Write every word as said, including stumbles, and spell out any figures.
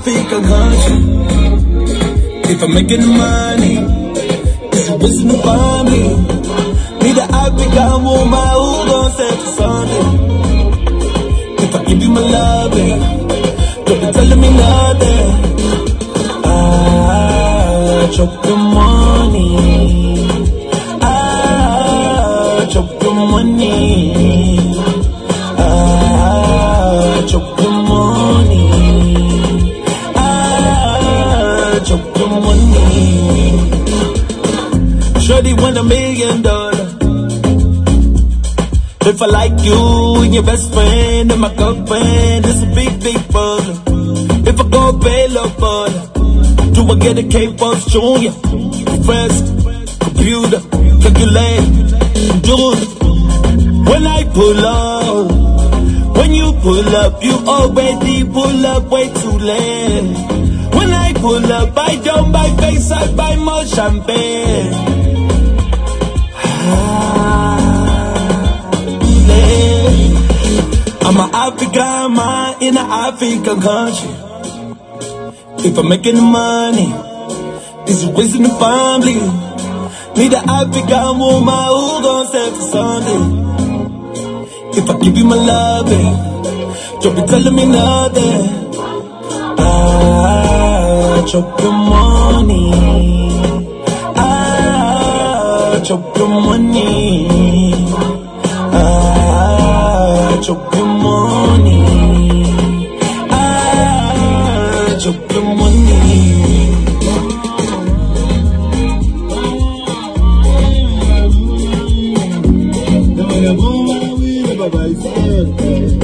African country. If I'm making the money, it's a waste in the family. Need an African woman who gon' set for Sunday. If I give you my loving, don't be telling me nothing. Ah, chop your money. Ah, chop your money. Ah, chop your money. Ah, chop your money. Shorty want a million dollars. If I like you and your best friend and my girlfriend, it's a big, big problem. If I go bail up for her, do I get a K-Boss Junior? First, computer, calculate, do it. When I pull up, when you pull up, you already pull up way too late. When I pull up, I don't buy face, I buy more champagne. Ah. I'm an African man in an African country. If I'm making the money, this is wasting the family. Need an African woman who gon' set for Sunday. If I give you my loving, don't be telling me nothing. Ah, chop your money. Ah, chop your money. Ah, chop your money. Ah, chop your money.